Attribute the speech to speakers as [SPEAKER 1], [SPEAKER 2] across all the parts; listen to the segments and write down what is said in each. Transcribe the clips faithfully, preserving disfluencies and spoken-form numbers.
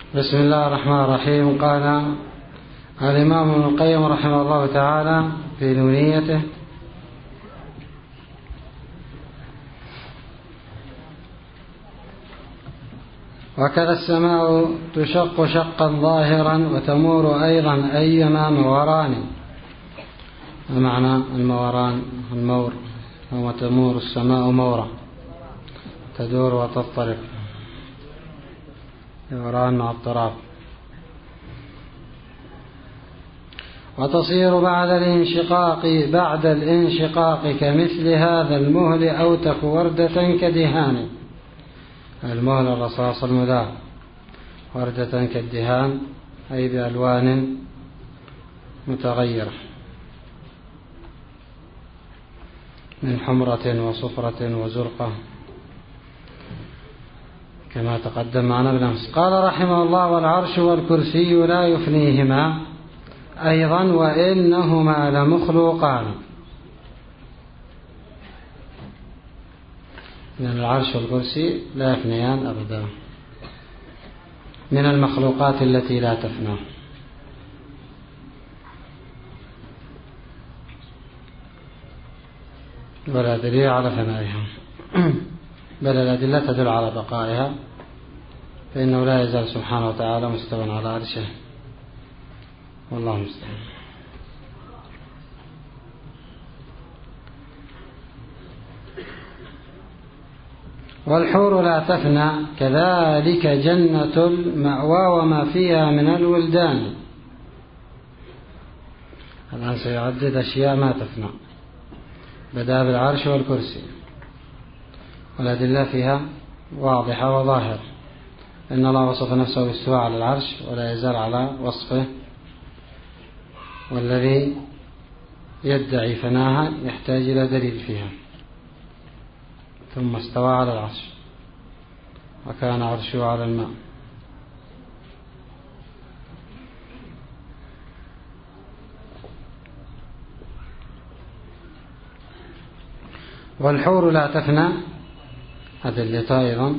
[SPEAKER 1] بسم الله الرحمن الرحيم. قال الإمام ابن القيم رحمه الله تعالى في نونيته: وكذا السماء تشق شقا ظاهرا وتمور أيضا أيما موران. معنى الموران المور، وما تمور السماء مورا، تدور وتضطرب، دوران مع اضطراب. وتصير بعد الانشقاق بعد الانشقاق كمثل هذا المهل أو تك وردة كدهان. المهل الرصاص المذاب، وردة كالدهان أي بألوان متغيرة من حمرة وصفرة وزرقة كما تقدم معنا بالأمس. قال رحمه الله: والعرش والكرسي لا يفنيهما أيضا وإنهما لمخلوقان. من العرش والكرسي لا يفنيان أبدا، من المخلوقات التي لا تفنى. ولا دليل على فنائها، بل الأدلة تدل على بقائها، فإنه لا يزال سبحانه وتعالى مستوى على عرشه، والله المستعان. والحور لا تفنى كذلك جنة المأوى وما فيها من الولدان. الآن سيعدد أشياء ما تفنى، بدأ بالعرش والكرسي، والأدلة فيها واضحة وظاهرة. إن الله وصف نفسه بالاستواء على العرش ولا يزال على وصفه، والذي يدعي فناها يحتاج إلى دليل فيها. ثم استوى على العرش وكان عرشه على الماء. والحور لا تفنى أدلتها أيضا.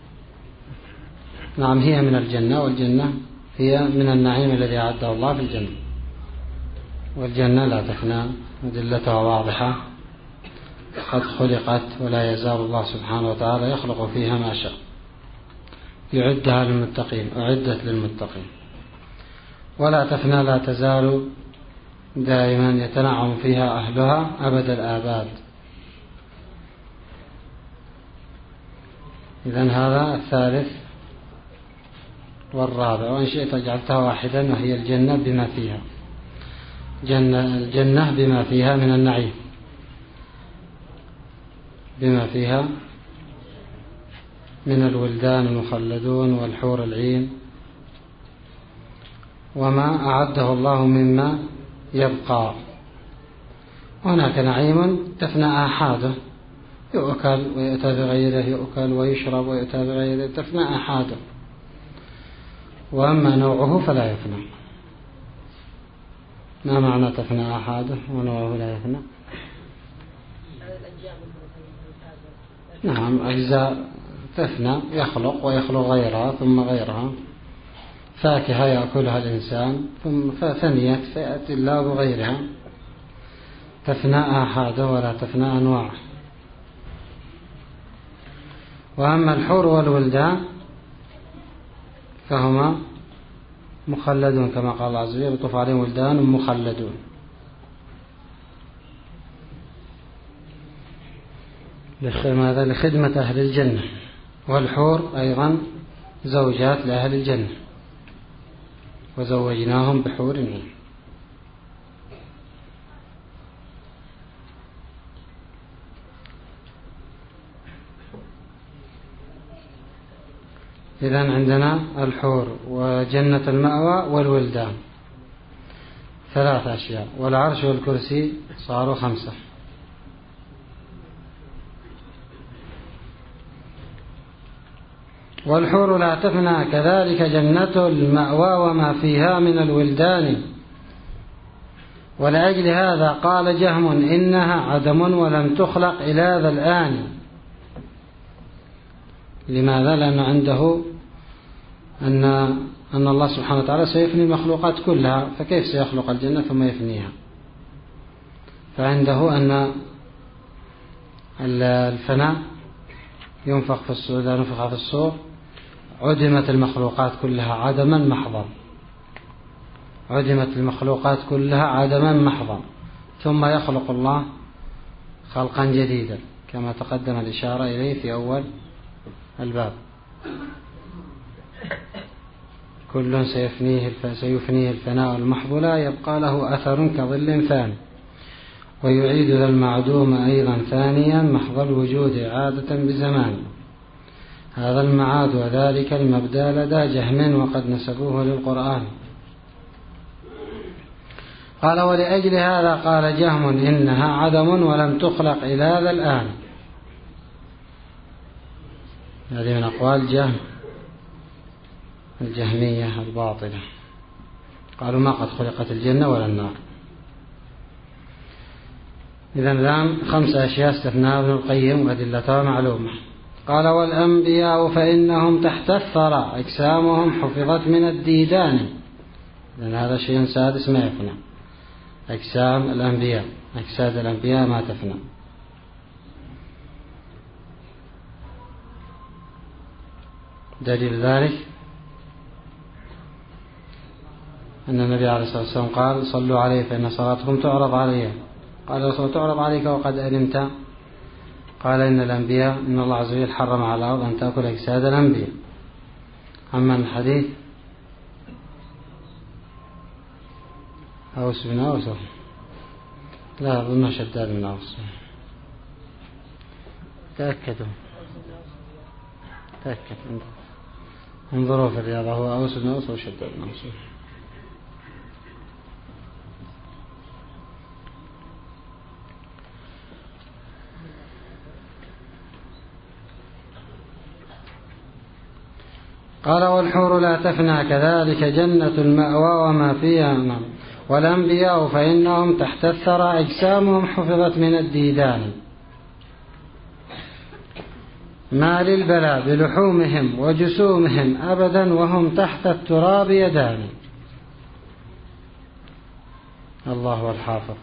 [SPEAKER 1] نعم، هي من الجنة، والجنة هي من النعيم الذي أعده الله في الجنة، والجنة لا تفنى، أدلتها واضحة. قد خلقت ولا يزال الله سبحانه وتعالى يخلق فيها ما شاء، يعدها للمتقين، أعدت للمتقين. ولا تفنى لا تزال دائما يتنعم فيها أهلها أبد الآباد. إذن هذا الثالث والرابع. وإن شئت جعلتها واحدا، وهي الجنة بما فيها، جنة الجنة بما فيها من النعيم، بما فيها من الولدان المخلدون والحور العين، وما أعده الله مما يبقى. هناك نعيم تفنى آحاده، يؤكل ويؤتى بغيره، يؤكل ويشرب ويؤتى بغيره، تفنى آحاده. وأما نوعه فلا يفنى. ما معنى تفنى آحاده ونوعه لا يفنى؟ نعم، أجزاء تفنى، يخلق ويخلق غيرها ثم غيرها. فاكهة يأكلها الإنسان ثم فثنيت فيأتي الله بغيرها. تفنى آحاده ولا تفنى أنواعه. وأما الحور والولدان فهما مخلدون، كما قال الله عز وجل: يطوف عليهم ولدان مخلدون. ماذا؟ لخدمة أهل الجنة. والحور أيضا زوجات لأهل الجنة، وزوجناهم بحور عين. إذن عندنا الحور وجنة المأوى والولدان، ثلاث أشياء. والعرش والكرسي صاروا خمسة. والحور لا تفنى كذلك جنة المأوى وما فيها من الولدان. ولأجل هذا قال جهم: إنها عدم ولم تخلق إلى ذا الآن. لماذا؟ لأن عنده أن أن الله سبحانه وتعالى سيفني المخلوقات كلها، فكيف سيخلق الجنة ثم يفنيها؟ فعنده أن الفناء ينفخ في الصور، إذا نفخ في الصور عدمت المخلوقات كلها عدما محضا، عدمت المخلوقات كلها عدما محضا، ثم يخلق الله خلقا جديدا كما تقدم الإشارة إليه في أول الباب. كل سيفنيه سيفنيه الفناء المحض لا يبقى له أثر كظل ثاني، ويعيد ذا المعدوم أيضا ثانيا محض الوجود إعادة بزمان. هذا المعاد وذلك المبدأ لدى جهم وقد نسبوه للقرآن. قال ولأجل هذا قال جهم إنها عدم ولم تخلق إلى ذا الآن. هذه من أقوال جهم الجهمية الباطلة، قالوا ما قد خلقت الجنة ولا النار. إذن الآن خمس أشياء استثناها ابن القيم وأدلتها معلومة. قال والأنبياء فإنهم تحت الثرى أجسامهم حفظت من الديدان. لأن هذا شيء سادس ما يفنى، أجسام الأنبياء، أجساد الأنبياء ما تفنى. دليل ذلك أن النبي عليه الصلاة والسلام قال صلوا عليه فإن صلاتكم تعرض عليه. قال رسول تعرض عليك وقد ألمت؟ قال إن الأنبياء إن الله عز وجل حرم على الأرض أن تأكل أجساد الأنبياء. أما الحديث أوس بن أوس، لا أظن شداد من أوس، تأكدوا تأكد انظروا في الرياضة، هو أوس بن أوس وشداد بن أوس. قال والحور لا تفنى كذلك جنة المأوى وما فيها. والأنبياء فإنهم تحت الثرى أجسامهم حفظت من الديدان، ما للبلاء بلحومهم وجسومهم أبدا وهم تحت التراب يدان. الله هو الحافظ.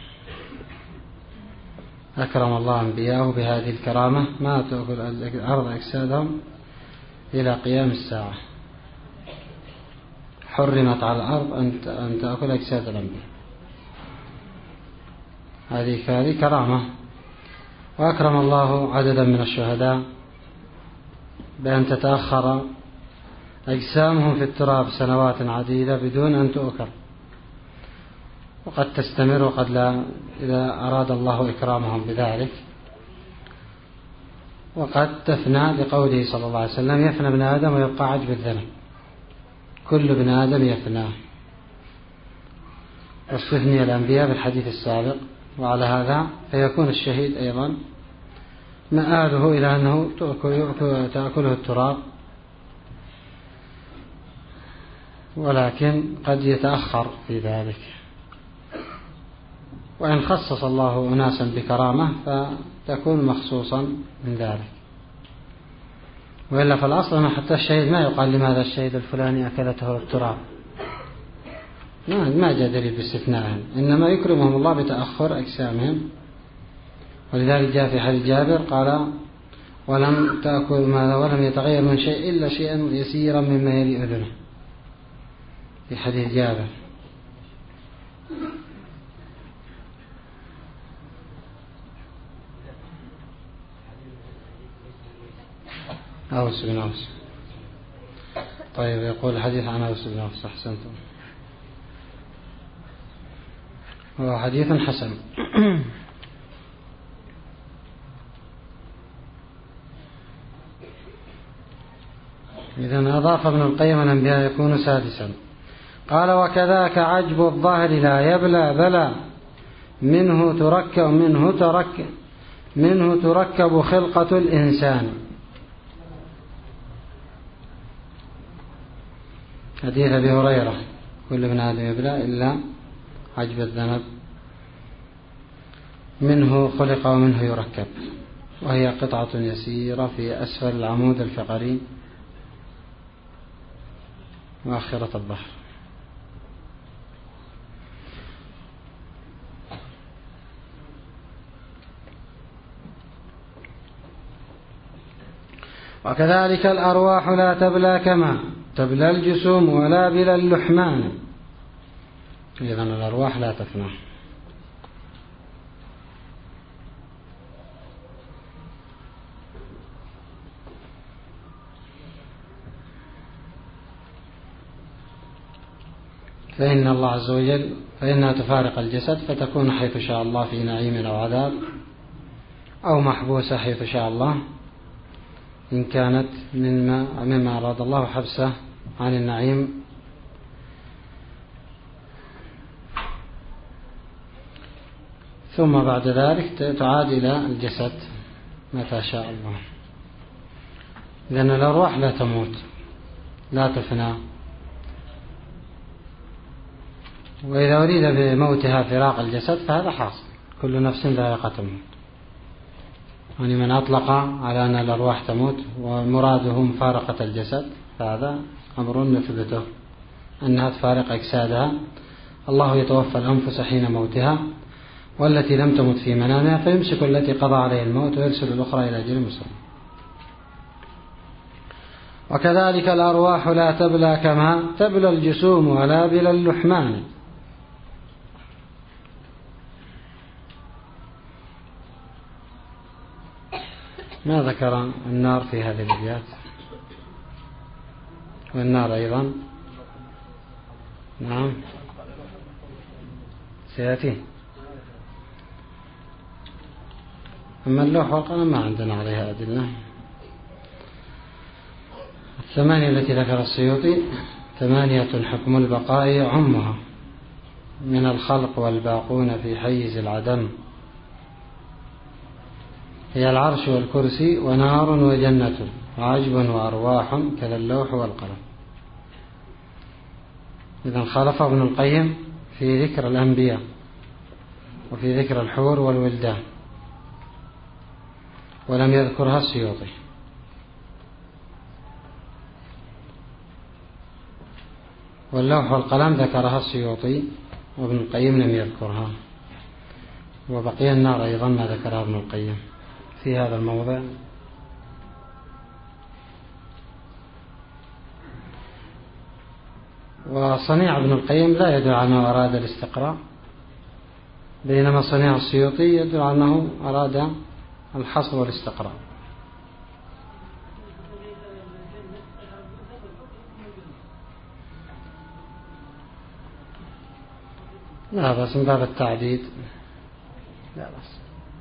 [SPEAKER 1] أكرم الله أنبياءه بهذه الكرامة، ما تأكل أرض أجسادهم إلى قيام الساعة. حرمت على الأرض أن تأكل أجساد الأنبياء، هذه كرامة. وأكرم الله عددا من الشهداء بأن تتأخر أجسامهم في التراب سنوات عديدة بدون أن تؤكل، وقد تستمر وقد لا إذا أراد الله إكرامهم بذلك، وقد تفنى لقوله صلى الله عليه وسلم يفنى ابن آدم ويبقى عجب الذنب. كل ابن آدم يفنى، واستثني الأنبياء بالحديث السابق. وعلى هذا فيكون الشهيد أيضا مآله إلى أنه تأكله التراب، ولكن قد يتأخر في ذلك. وإن خصص الله أناسا بكرامة فتكون مخصوصا من ذلك، وإلا فالأصل حتى الشهيد ما يقال لماذا الشهيد الفلاني أكلته التراب، ما جاء دليل باستثنائهم، إنما يكرمهم الله بتأخر أجسامهم. ولذلك جاء في حديث جابر قال ولم تأكل ماذا ولم يتغير من شيء إلا شيئا يسيرا مما يلي أذنه، في حديث جابر. أوس بن أوس. طيب يقول الحديث عن أوس بن أوس، أحسنتم، هو حديث حسن. إذن أضاف ابن القيم الأنبياء يكون سادسا. قال وكذاك عجب الظهر لا يبلى بلى منه تركب منه تركب منه تركب خلقة الإنسان. حديث أبي هريرة كل ابن آدم يبلى إلا عجب الذنب، منه خلق ومنه يركب، وهي قطعة يسيرة في أسفل العمود الفقري مؤخرة الظهر. وكذلك الأرواح لا تبلى كما تبلى الجسوم ولا بلا اللحمان. إذن الأرواح لا تفنى. فإن الله عز وجل فإنها تفارق الجسد فتكون حيث شاء الله في نعيم أو عذاب، أو محبوسة حيث شاء الله إن كانت مما, مما أراد الله حبسه عن النعيم. ثم بعد ذلك تعاد إلى الجسد متى شاء الله. لأن الأرواح لا تموت لا تفنى. وإذا أريد بموتها فراق الجسد فهذا حاصل، كل نفس ذائقة الموت. يعني من أطلق على أن الأرواح تموت ومراده مفارقة الجسد فهذا أمر نثبته أنها تفارق أجسادها. الله يتوفى الأنفس حين موتها والتي لم تمت في منامها فيمسك التي قضى عليه الموت ويرسل الأخرى إلى أجل مسمى. وكذلك الأرواح لا تبلى كما تبلى الجسوم ولا بلا اللحمان. ما ذكر النار في هذه الأبيات؟ والنار أيضا نعم سيأتي. أما اللوح والقلم ما عندنا عليها أدلة. الثمانية التي ذكر السيوطي ثمانية حكم البقاء يعمها من الخلق والباقون في حيز العدم، هي العرش والكرسي ونار وجنة وعجب وأرواح كذا اللوح والقلم. إذن خالف ابن القيم في ذكر الأنبياء وفي ذكر الحور والولدان ولم يذكرها السيوطي. واللوح والقلم ذكرها السيوطي وابن القيم لم يذكرها. وبقي النار أيضا ما ذكرها ابن القيم في هذا الموضع. وصنيع ابن القيم لا يدل على أنه أراد الاستقراء، بينما صنيع السيوطي يدل على أنه أراد الحصر والاستقراء. لا بس من باب التعديد لا بس.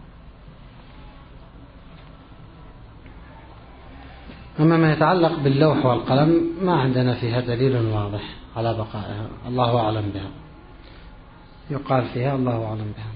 [SPEAKER 1] أما ما يتعلق باللوح والقلم ما عندنا فيها دليل واضح على بقائها، الله أعلم بها، يقال فيها الله أعلم بها.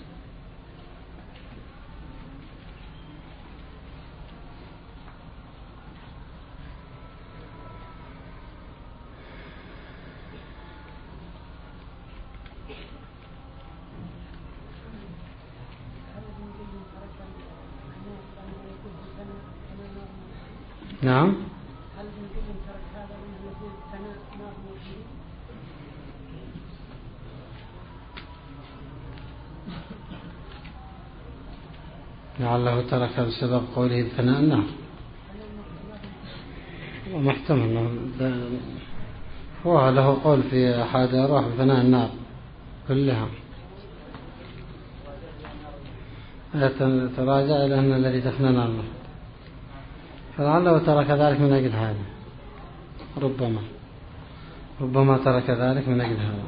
[SPEAKER 1] نعم لعله ترك بسبب قوله بفناء النار، ومحتمل هو له قول في أحد أرواح بفناء النار كلها، تراجع إلى أن الذي تفنى النار، فلعله ترك ذلك من أجل هذا، ربما ربما ترك ذلك من أجل هذا.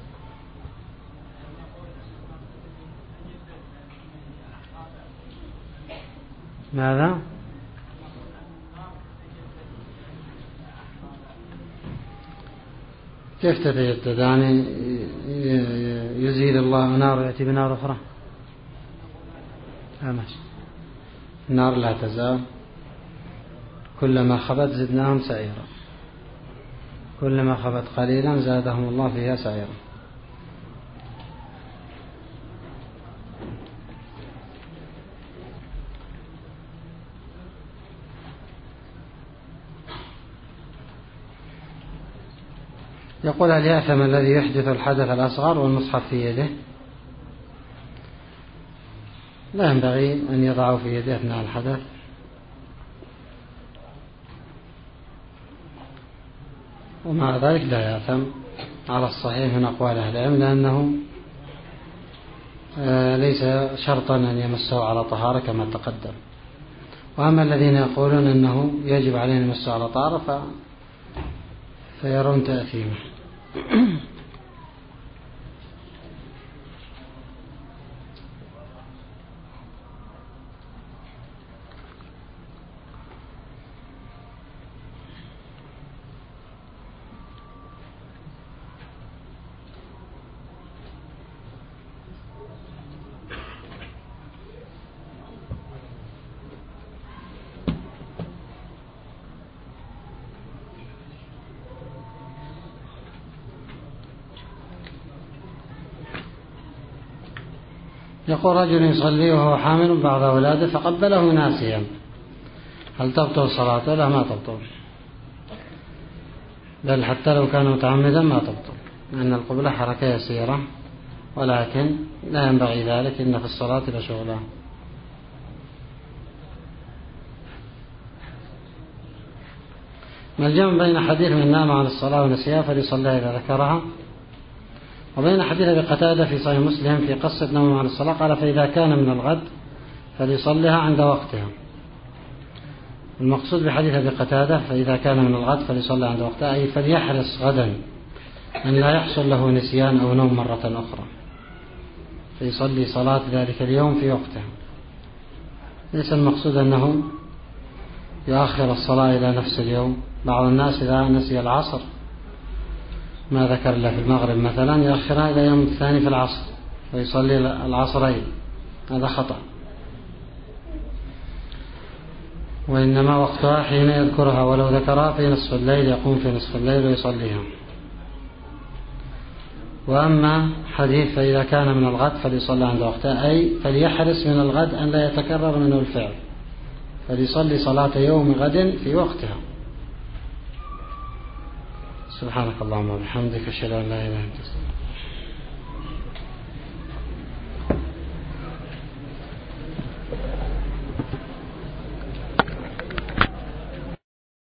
[SPEAKER 1] ماذا؟ كيف تتجدد؟ يعني يزيل الله نار ويأتي بنار أخرى؟ لا ماشي. النار لا تزال، كلما خبت زدناهم سعيرا، كلما خبت قليلا زادهم الله فيها سعيرا. يقول هل يأثم الذي يحدث الحدث الأصغر والمصحف في يده؟ لا ينبغي أن يضعه في يده أثناء الحدث، ومع ذلك لا يأثم على الصحيح من أقوال أهل العلم، لأنه ليس شرطا أن يمسه على طهارة كما تقدم. وأما الذين يقولون أنه يجب عليه أن يمسه على طهارة ف... فيرون تأثيمه. يقول رجل يصلي وهو حامل بعض أولاده فقبله ناسيا، هل تبطل صلاته؟ لا، ما تبطل، بل حتى لو كان متعمدا ما تبطل، لأن القبلة حركة يسيرة، ولكن لا ينبغي ذلك، إن في الصلاة لشغلة. ما الجمع بين حديث من نام عن الصلاة ونسيها فليصليها إذا ذكرها، وبين حديث أبي قتادة في صحيح مسلم في قصة نوم عن الصلاة قال فإذا كان من الغد فليصليها عند وقتها. المقصود بحديث أبي قتادة فإذا كان من الغد فليصليها عند وقتها، أي فليحرص غدا أن لا يحصل له نسيان أو نوم مرة أخرى، فيصلي صلاة ذلك اليوم في وقتها. ليس المقصود أنه يؤخر الصلاة إلى نفس اليوم. بعض الناس إذا نسي العصر ما ذكر الله في المغرب مثلا يؤخرها إلى يوم الثاني في العصر ويصلي العصرين، هذا خطأ، وإنما وقتها حين يذكرها، ولو ذكرها في نصف الليل يقوم في نصف الليل ويصليها. وأما حديث فإذا كان من الغد فليصلي عند وقتها، أي فليحرص من الغد أن لا يتكرر منه الفعل، فليصلي صلاة يوم غد في وقتها. سبحانك اللهم وبحمدك، أشهد أن لا إله إلا أنت.